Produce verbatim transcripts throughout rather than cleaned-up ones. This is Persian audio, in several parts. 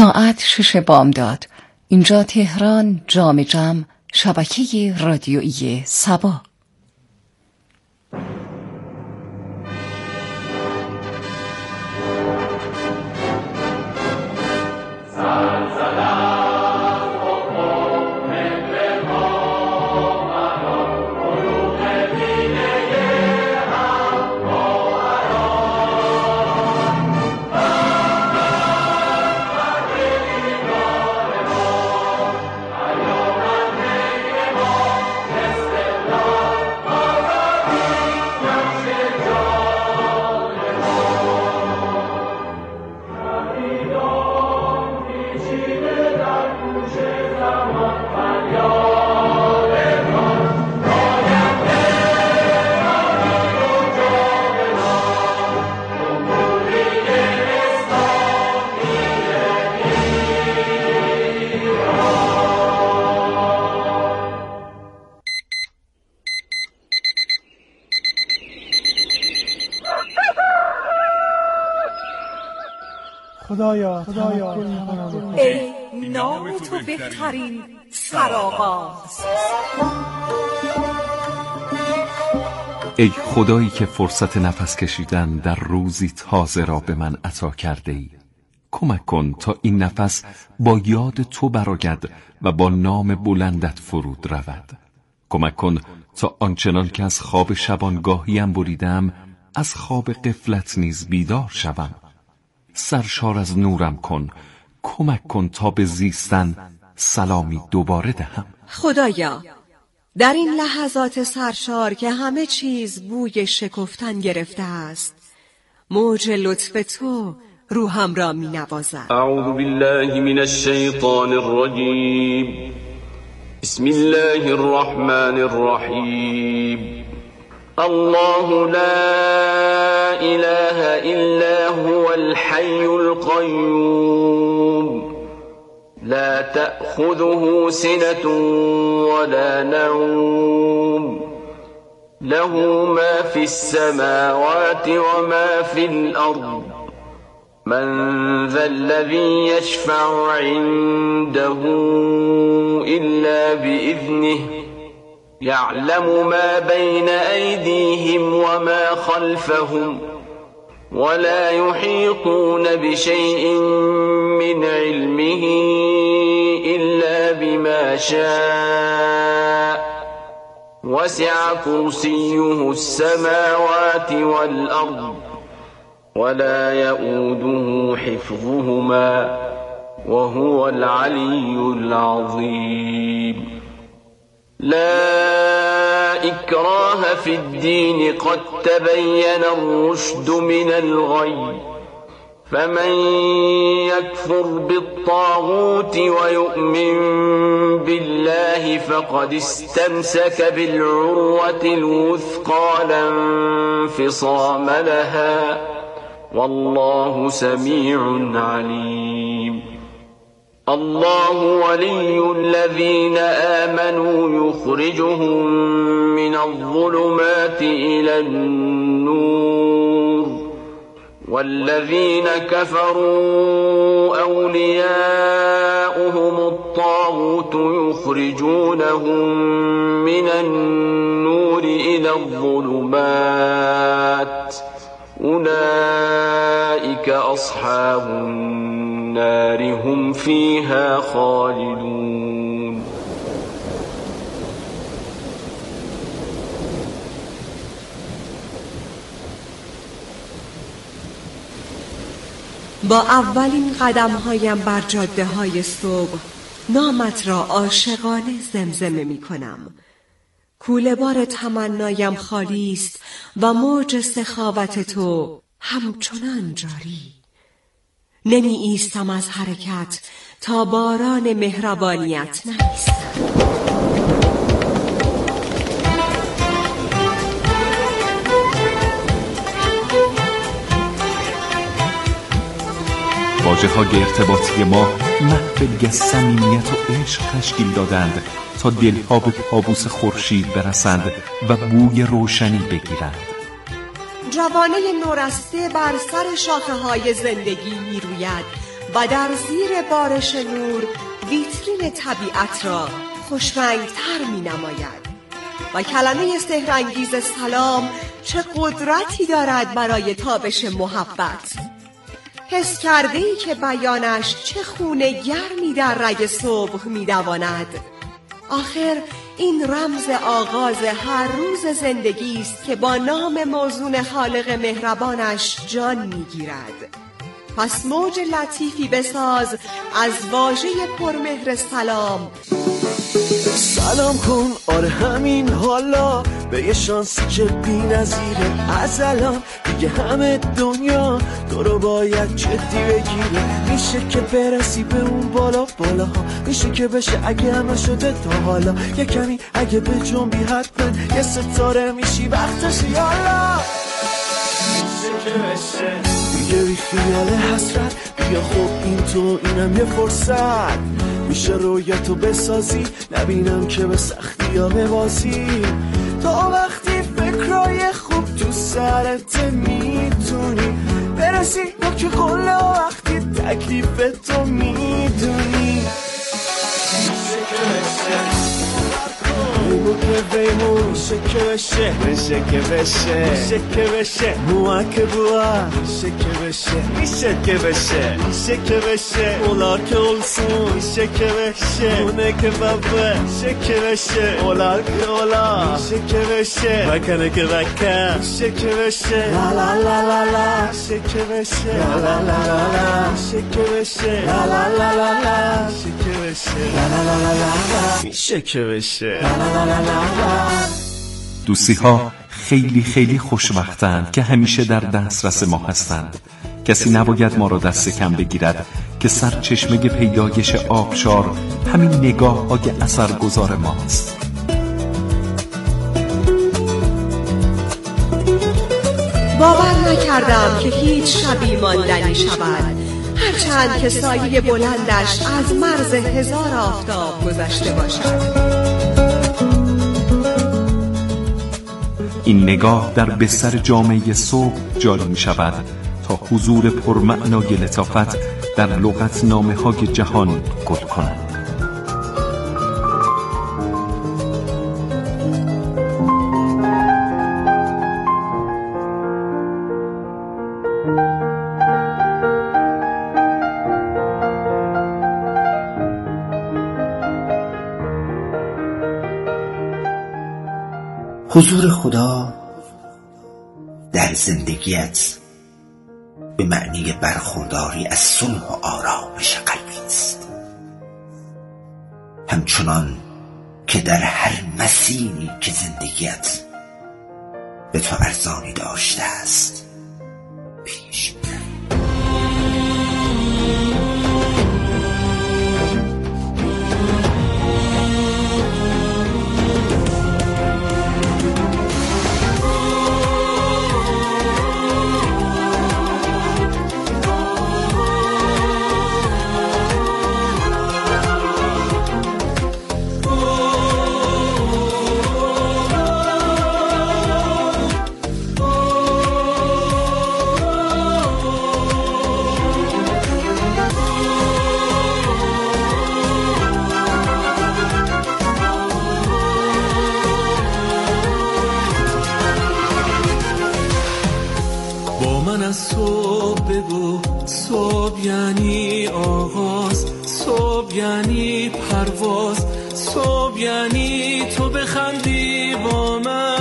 ساعت شش بامداد. اینجا تهران، جام جم، شبکه رادیویی صبا. خدایا خدایا ای نام تو بهترین سرآغاز، ای خدایی که فرصت نفس کشیدن در روزی تازه را به من عطا کرده ای، کمک کن تا این نفس با یاد تو برآید و با نام بلندت فرود رود. کمک کن تا آنچنان که از خواب شبانگاهیم بریدم از خواب غفلت نیز بیدار شوم. سرشار از نورم کن، کمک کن تا به زیستن سلامی دوباره دهم. خدایا در این لحظات سرشار که همه چیز بوی شکفتن گرفته است، موج لطف تو روحم را می نوازد. اعوذ بالله من الشیطان الرجیم. بسم الله الرحمن الرحیم. الله لا اله الا هو الحي القيوم لا تأخذه سنة ولا نوم له ما في السماوات وما في الأرض من ذا الذي يشفع عنده إلا بإذنه يعلم ما بين أيديهم وما خلفهم ولا يحيطون بشيء من علمه إلا بما شاء وسع كرسيه السماوات والأرض ولا يؤوده حفظهما وهو العلي العظيم. لا إكراه في الدين قد تبين الرشد من الغي فمن يكفر بالطاغوت ويؤمن بالله فقد استمسك بالعروة الوثقى لا انفصام لها والله سميع عليم. الله ولي الذين آمنوا يخرجهم من الظلمات إلى النور والذين كفروا أولياؤهم الطاغوت يخرجونهم من النور إلى الظلمات أولئك أصحاب النار هم فيها خالدون. با اولین قدمهایم بر جاده های صبح نامت را عاشقانه زمزمه می کنم. کوله بار تمنایم خالی است و موج سخاوت تو همچنان جاری. نمی ایستم از حرکت تا باران مهربانیت نایستم. واژه های ارتباطی ما محفلی از صمیمیت و عشق تشکیل دادند تا دلها به پابوس خورشید برسند و بوی روشنی بگیرند. جوانه نورسته بر سر شاخه های زندگی می روید و در زیر بارش نور ویترین طبیعت را خوشرنگتر می نماید و کلمه سحرانگیز سلام چه قدرتی دارد برای تابش محبت. حس کرده ای که بیانش چه خونه گرمی در رگ صبح می دواند. آخر این رمز آغاز هر روز زندگی است که با نام موزون خالق مهربانش جان می گیرد. پس موج لطیفی بساز از واژه پرمهر سلام. سلام کن آره همین حالا به یه شانسی که بی نظیره. از الان دیگه همه دنیا تو رو باید جدی بگیره. میشه که برسی به اون بالا بالا ها، میشه که بشه اگه همه شده تا حالا. یه کمی اگه به جنبی حتما یه ستاره میشی وقتش یالا. میشه که بشه دیگه بی خیال حسرت، بیا خب این تو اینم یه فرصت. میشه رویتو بسازی نبینم که به سختی ها ببازی. تا وقتی فکرای خوب تو سرت میتونی برسی نوک قله و وقتی تکلیفتو میدونی. میشه که بشه بیمو که بیمو، میشه که بشه میشه که بشه میشه که بشه موه که بوه، میشه که بشه میشه که bese, میشه که بشه اولا که اولسون، میشه که بشه اونه که بابه، میشه که بشه اولا که اولا، میشه که بشه مکنه که بکن، میشه که بشه لا لا لا لا لا، میشه که بشه لا لا لا لا لا، میشه که بشه لا لا لا لا لا، میشه که بشه لا لا لا لا لا، میشه که بشه لا لا لا لا لا. دوستی ها خیلی خیلی خوشوقتند که همیشه در دسترس ما هستند. کسی نباید ما را دست کم بگیرد که سرچشمه پیدایش آبشار همین نگاه های اثرگذار ماست. باور نکردم که هیچ شبی ماندنی شود، هرچند که سایه بلندش از مرز هزار آفتاب گذشته باشد. این نگاه در بستر جامعه صبح جاری می شود تا حضور پرمعنای لطافت در لغت نامه های جهان گل کند. حضور خدا در زندگیت به معنی برخورداری از صلح و آرامش قلبی است، همچنان که در هر مسیری که زندگیت به تو ارزانی داشته است پیش بر. صبح بگو صبح یعنی آغاز، صبح یعنی پرواز، صبح یعنی تو بخندی با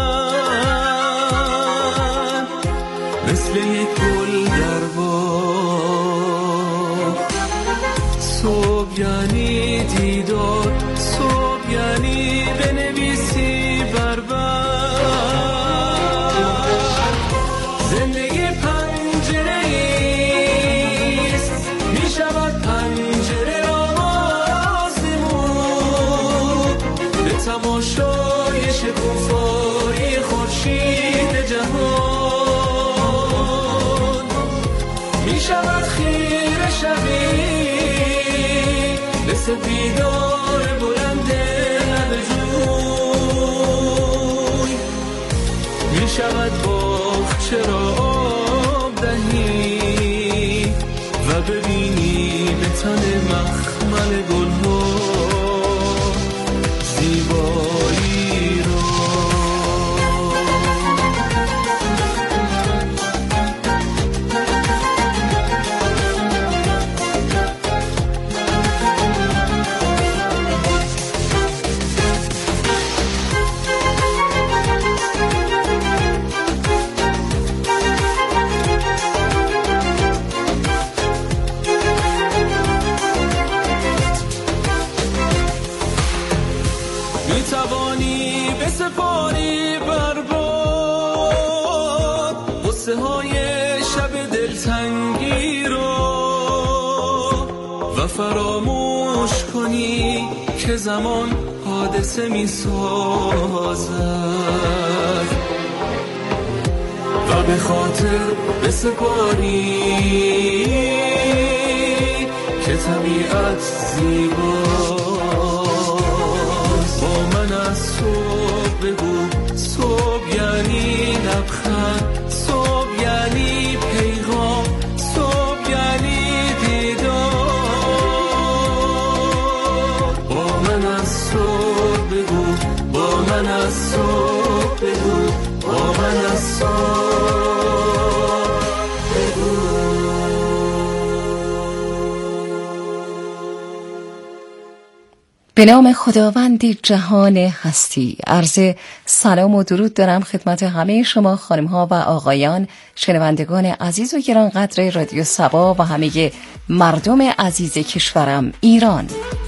من مثل یک گل در باغ. صبح یعنی دیدار، صبح یعنی بنویسی بر بر. زندگی تماشای شکوفایی خورشید جهان می شود خیره شبی به سپیدار بلند لب جوی. می شود باغچه را آب دهی و ببینی مخمل گلها زیبایی را. میتوانی بسپاری بر باد غصه های شب دلتنگی رو و فراموش کنی که زمان حادثه میسازد و به خاطر بسپاری که طبیعت زیباست. با من از صبح بگو صبح یعنی لبخند، صبح یعنی پیغام، صبح یعنی دیدار. با من از صبح بگو، با من از صبح بگو، با من از صبح به نام خداوند جهان هستی. عرض سلام و درود دارم خدمت همه شما خانم ها و آقایان شنوندگان عزیز و گرانقدر رادیو صبا و همه مردم عزیز کشورم ایران.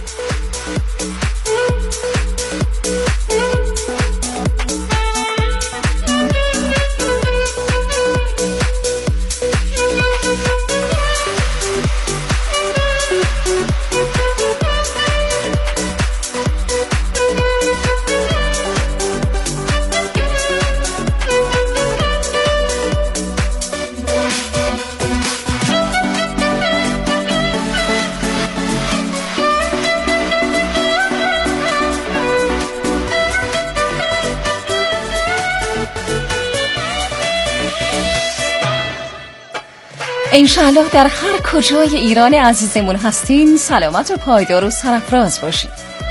انشاءالله در هر کجای ایران عزیزمون هستین سلامت و پایدار و سرفراز باشید.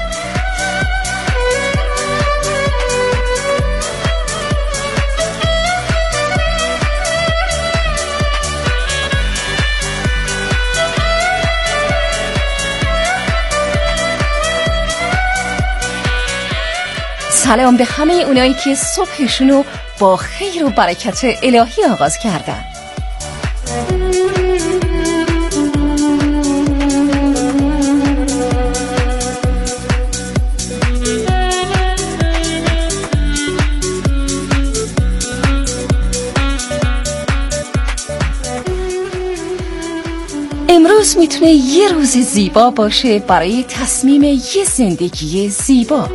سلام به همه اونایی که صبحشون رو با خیر و برکت الهی آغاز کردن. امروز میتونه یه روز زیبا باشه برای تصمیم یه زندگی زیبا.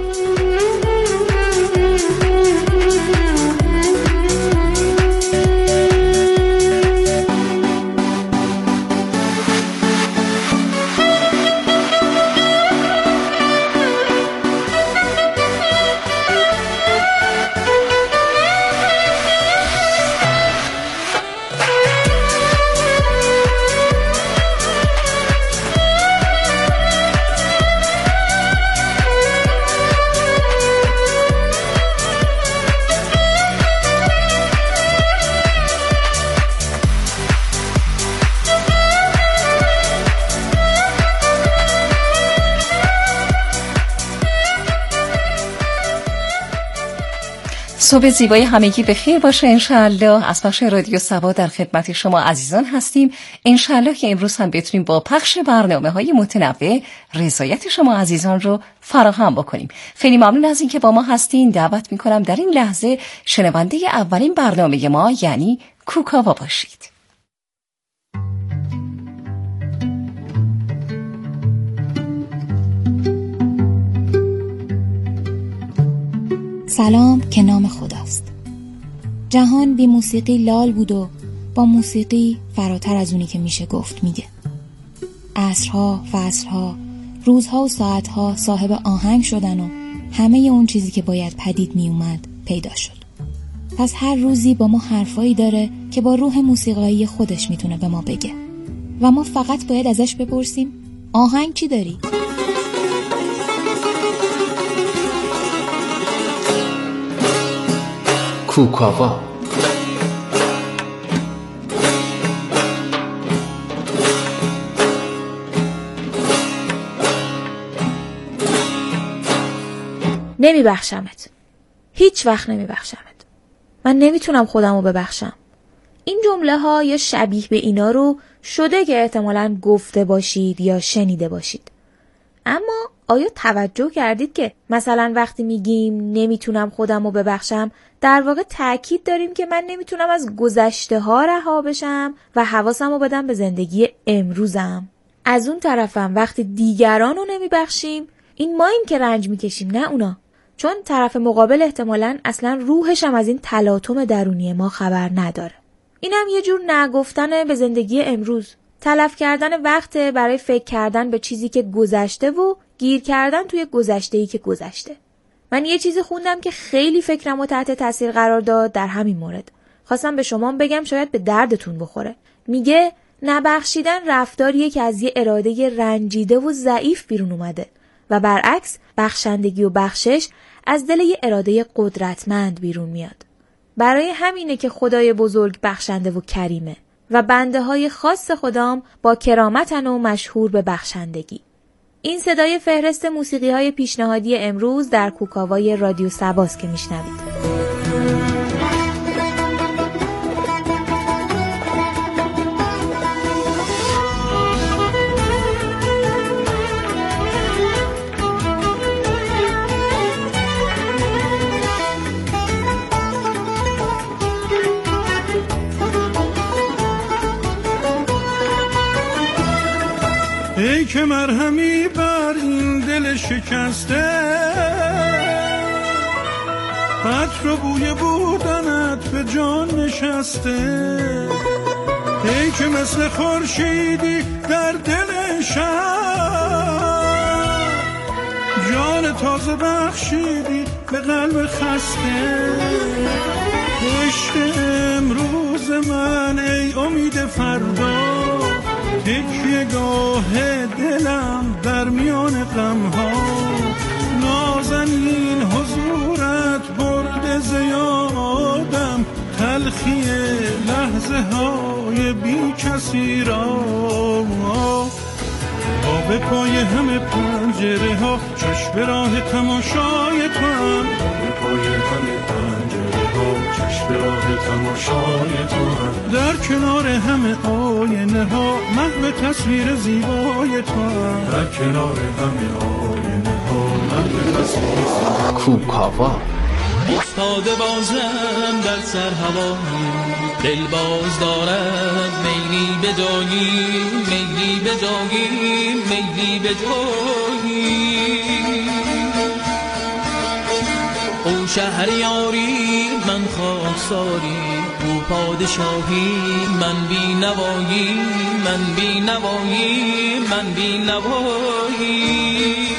صبح زیبای همگی به خیر باشه انشاءالله. از بخش رادیو صبا در خدمت شما عزیزان هستیم. انشاءالله که امروز هم بتونیم با پخش برنامه‌های متنوع رضایت شما عزیزان رو فراهم بکنیم. خیلی ممنون از این که با ما هستین. دعوت میکنم در این لحظه شنونده اولین برنامه ما یعنی کوکاوا باشید. سلام که نام خداست. جهان بی موسیقی لال بود و با موسیقی فراتر از اونی که میشه گفت میگه. عصرها، فصلها، روزها و ساعتها صاحب آهنگ شدن و همه اون چیزی که باید پدید میومد پیدا شد. پس هر روزی با ما حرفایی داره که با روح موسیقایی خودش میتونه به ما بگه و ما فقط باید ازش بپرسیم آهنگ چی داری؟ کوکاوا. نمیبخشمت. هیچ وقت نمیبخشمت. من نمیتونم خودمو ببخشم. این جمله ها یا شبیه به اینا رو شده که احتمالاً گفته باشید یا شنیده باشید. اما آیا توجه کردید که مثلا وقتی میگیم نمیتونم خودمو ببخشم، در واقع تأکید داریم که من نمیتونم از گذشته ها رها بشم و حواسمو بدم به زندگی امروزم. از اون طرفم وقتی دیگرانو نمیبخشیم، این ماییم که رنج میکشیم، نه اونا. چون طرف مقابل احتمالاً اصلا روحش هم از این تلاطم درونی ما خبر نداره. اینم یه جور نگفتن به زندگی امروز، تلف کردن وقت برای فکر کردن به چیزی که گذشته و گیر کردن توی گذشته‌ای که گذشته. من یه چیزی خوندم که خیلی فکرمو تحت تاثیر قرار داد در همین مورد. خواستم به شما بگم شاید به دردتون بخوره. میگه نبخشیدن رفتاریه که از یه اراده رنجیده و ضعیف بیرون اومده و برعکس بخشندگی و بخشش از دل یه اراده قدرتمند بیرون میاد. برای همینه که خدای بزرگ بخشنده و کریمه و بنده های خاص خدام با کرامتن و مشهور به بخشندگی. این صدای فهرست موسیقی های پیشنهادی امروز در کوکاوای رادیو سباست که میشنوید. ای که مرهمی بر این دل شکسته، عطر و بوی بودنت به جان نشسته. ای که مثل خورشیدی در دل شب، جان تازه بخشیدی به قلب خسته. عشق امروز من ای امید فردا، تکیه گاه دلم در میان غمها. نازنین حضورت برد ز یادم، تلخی لحظه های بی کسی را. تا به پای همه پنجره ها چشم به راه تماشای توام. به پای همه پنجره ها چشم به راه تماشای توام. در کنار همه آینه ها محو تصویر زیبای توام. در کنار همه آینه ها محو تصویر زیبای کوکاوا. افتاده بازم در سر هوایی، دل باز دارد میلی به جایی، میلی به جایی، میلی به جایی. او شهریاری من خاکساری، او پادشاهی من بی نوایی، من بی نوایی، من بی نوایی.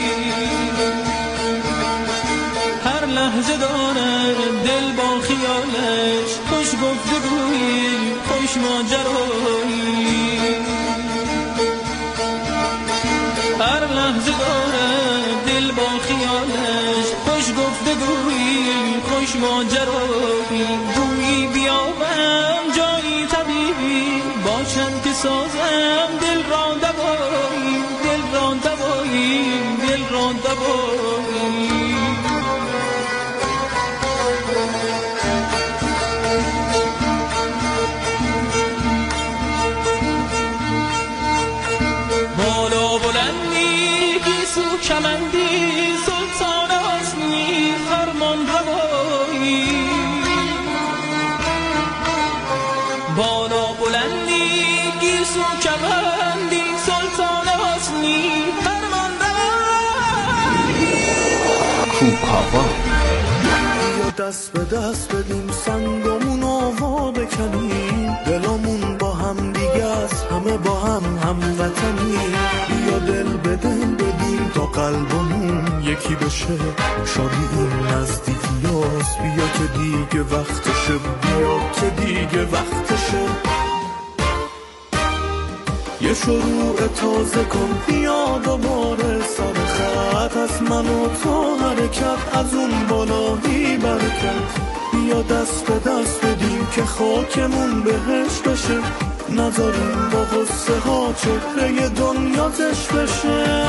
هر لحظه داره دل با خیالش، خوش گفتگویی خوش ماجرایی. هر لحظه داره دل با خیالش، خوش گفتگویی خوش ماجرایی. گویی بیابم جایی طبیبی، باشم که سازم دل را دوایی، دل را دوایی، دل را دوایی. کمندی سلطان حسنی فرمان روایی، بالا بلندی گیسو کمندی سلطان حسنی فرمان روایی. کوکاوا. یا دست به دست بدیم سنگمون آوا بکنیم، دلمون با هم دیگه از همه با هم هموطنیم. یا دل به دل بدیم تا قلبمون یکی بشه، شادی این نزدیکیاست. بیا که دیگه وقتشه، بیا که دیگه وقتشه. یه شروع تازه کن، بیا دوباره سر خط، از من و تو حرکت، از اون بالایی برکت. بیا دست به دست بدیم که خاکمون بهش بشه، نذاریم با غصه ها چهره دنیا زش بشه.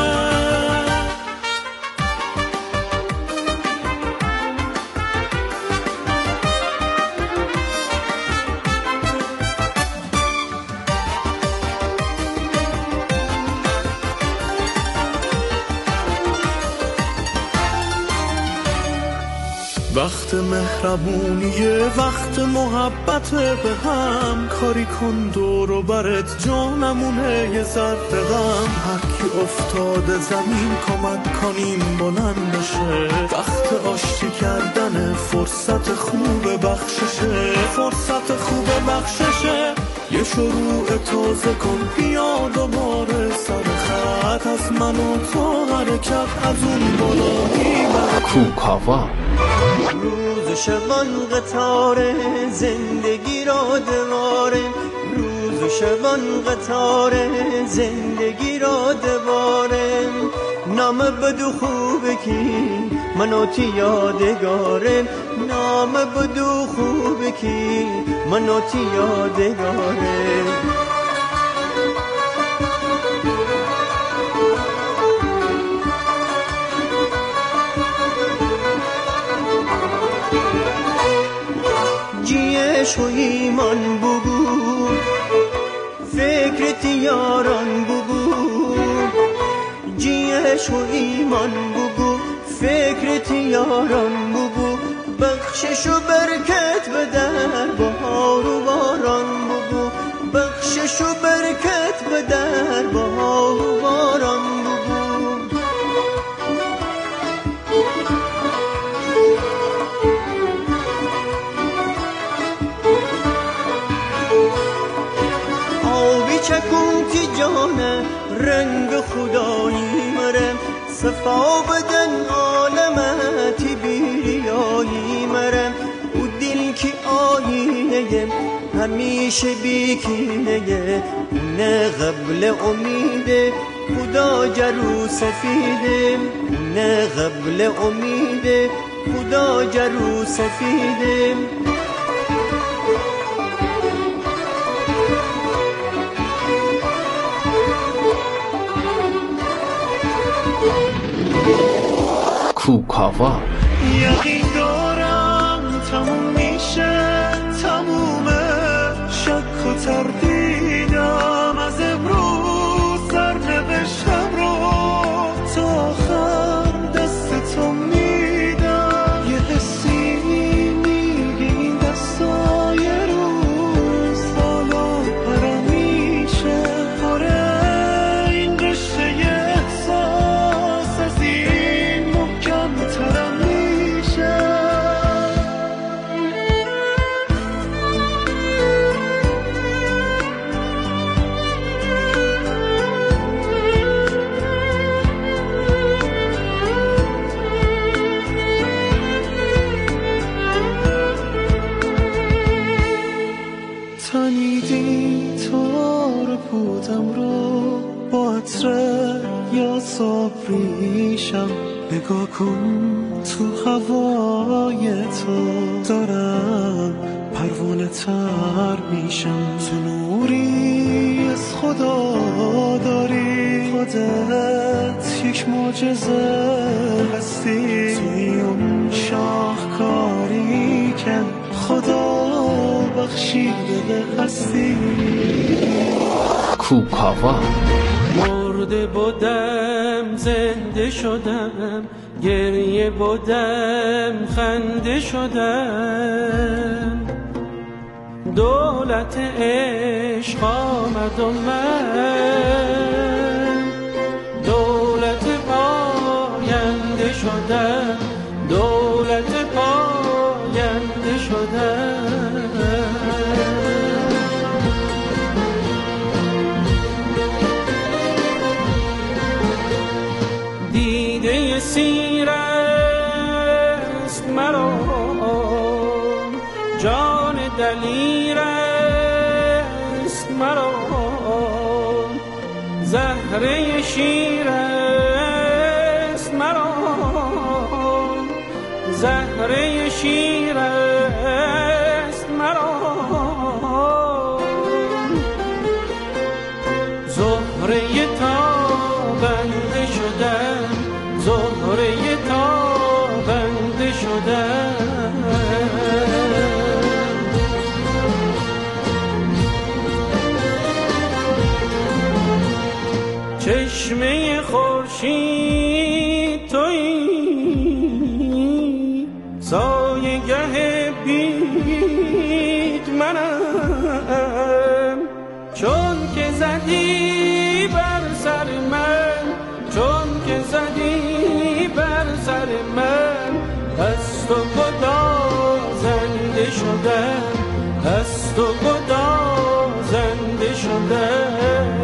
وقت مهربونیه، وقت محبت به هم، کاری کن دور و برت جانمونه یه ذره غم. هر کی افتاده زمین کمک کنیم بلند بشه، وقت آشتی کردن فرصت خوب بخششه، فرصت خوب بخششه. یه شروع تازه کن، بیا دوباره سر خط، از من و تو حرکت، از اون بالایی برکت. کوکاوا روز شبان قطاره زندگی را دواره، روز شبان قطاره زندگی را دواره. نام بدو خوبه کی منو تی یادگاره، نام بدو خوبه کی منو تی یادگاره. جیش و ایمان بگو، فکرت یاران بگو، جیش و ایمان بگو، فکرت یاران بگو. بخشش و برکت به در بهار و باران بگو، بخشش و برکت به در بهار و باران بگو. چکون تی جانه رنگ خدایی مرم، صفا بدن عالمتی بیریایی مرم. او دل کی آینه همیشه بیکینه، نه قبل امیده خدا جرو سفیده، نه قبل امیده خدا جرو سفیده. کوکاوا یقین دارم تموم میشه، تمومه. شک و تردیدم از امروز سرنوشتم رو تا آخر دست تو میدم. یه حسی میگه این دستای روز حالا برام میشه، آره این رشته احساس از این محکم ترم میشه. تنیدی تار پودم رو با عطر یا صبریشم، نگاه کن تو هوای تو دارم پروانه تر میشم. تو نوری از خدا داری، خودت یک معجزه هستی. توی اون شاهکاری که خدا بخشیده هستی. کوکاوا مرده بودم زنده شدم، گریه بودم خنده شدم. دولت عشق آمد و من دولت پاینده شدم، دولت پاینده شدم. دیده سیر است مرا، جان دلیر است مرا. زهره شیر است مرا، زهره شیر است مرا، زهره تابنده شدم، زهره تابنده شدم. چشمه خورشید تویی، سایه‌گه بید منم، چون که زدی بر سر من، چون که زدی بر سر من، از تو گدازنده شدم، از تو گدازنده شدم.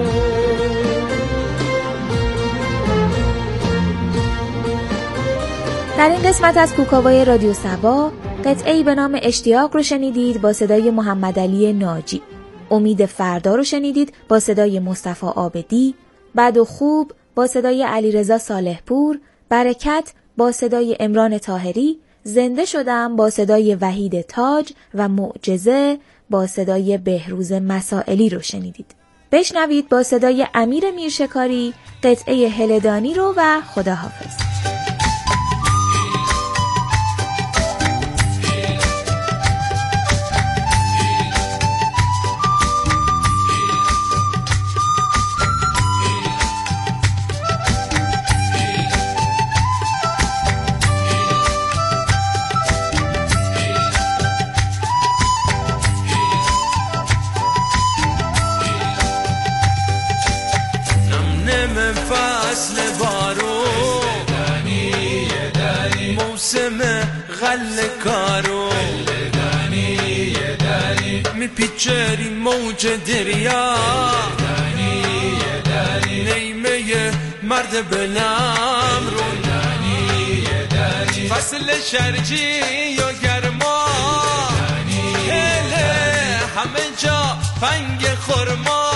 در این قسمت از کوکاوای رادیو سبا قطعه‌ای به نام اشتیاق رو شنیدید با صدای محمد علی ناجی. امید فردا رو شنیدید با صدای مصطفی عابدی. بد و خوب با صدای علیرضا صالحپور. برکت با صدای عمران طاهری. زنده شدم با صدای وحید تاج و معجزه با صدای بهروز مسائلی رو شنیدید. بشنوید با صدای امیر میرشکاری قطعه هلدانی رو و خداحافظ. فصل بارو موسم غل کارو میپیچری موج دریا نیمه مرد بلم رو فصل شرجی یا گرما همه جا پنگ خورما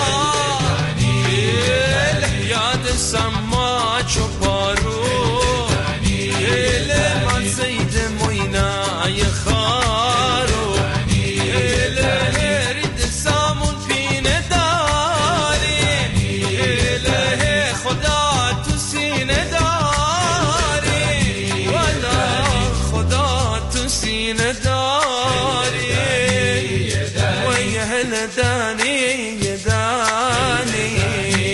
یاد سما چو پارو دل من زید موینای خارو دل رید سامون پینه داری دل خدا تو سینه داری والا خدا تو سینه داری و یه هل دانی یه دانی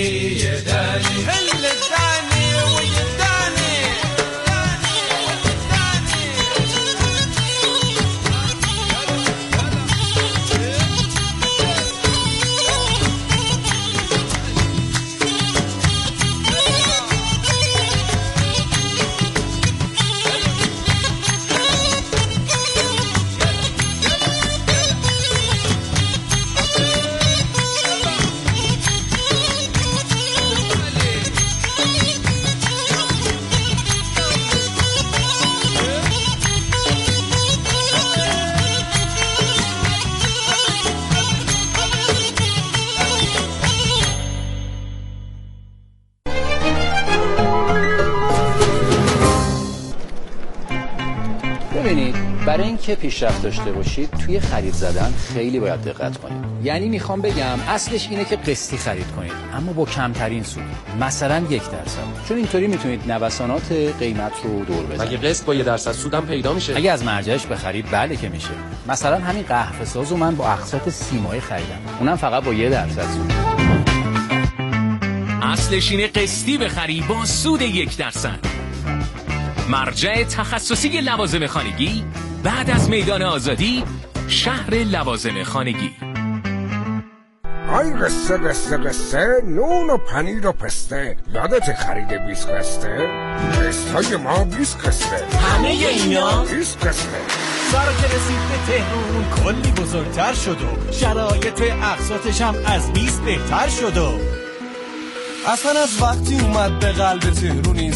برای اینکه پیشرفت داشته باشید توی خرید زدن خیلی باید دقت کنید. یعنی میخوام بگم اصلش اینه که قسطی خرید کنید اما با کمترین سود، مثلا یک درصد، چون اینطوری میتونید نوسانات قیمت رو دور بزنید. مگه قسط با یک درصد سودم پیدا میشه؟ اگه از مرجعش بخرید بله که میشه. مثلا همین قهوه سازو من با اقساط سی ماهه خریدم، اونم فقط با یک درصد سود. اصلش اینه قسطی بخری با سود یک درصد. مرجع تخصصی لوازم خانگی بعد از میدان آزادی، شهر لوازم خانگی. آی قصه قصه قصه نون و پنیر و پسته، یادت خرید بیست قسته؟ قسطای ما بیست قسته، همه اینا بیست قسته. سارا که رسید به تهرون کلی بزرگتر شد و شرایط اقساطش هم از بیست بهتر شد و اصلا از وقتی اومد به قلب تهرون این